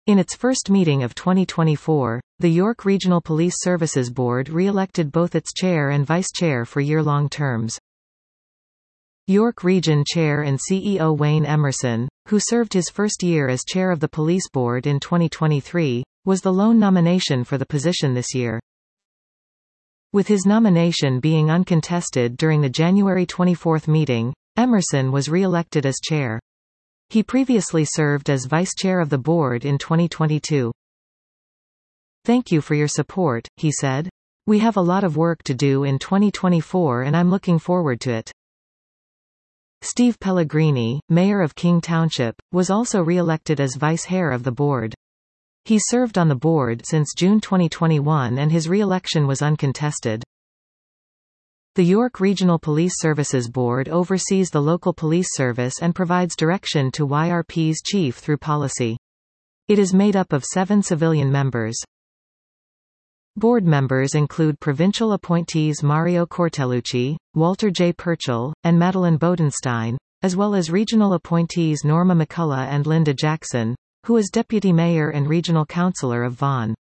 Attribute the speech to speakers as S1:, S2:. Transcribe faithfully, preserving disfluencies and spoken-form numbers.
S1: In its first meeting of twenty twenty-four, the York Regional Police Services Board re-elected both its chair and vice-chair for year-long terms. York Region Chair and C E O Wayne Emerson, who served his first year as chair of the police board in twenty twenty-three, was the lone nomination for the position this year. With his nomination being uncontested during the January twenty-fourth meeting, Emerson was re-elected as chair. He previously served as vice chair of the board in twenty twenty-two. "Thank you for your support," he said. "We have a lot of work to do in twenty twenty-four and I'm looking forward to it." Steve Pellegrini, mayor of King Township, was also re-elected as vice chair of the board. He served on the board since June twenty twenty-one and his re-election was uncontested. The York Regional Police Services Board oversees the local police service and provides direction to Y R P's chief through policy. It is made up of seven civilian members. Board members include provincial appointees Mario Cortellucci, Walter J. Purchell, and Madeline Bodenstein, as well as regional appointees Norma McCullough and Linda Jackson, who is deputy mayor and regional councillor of Vaughan.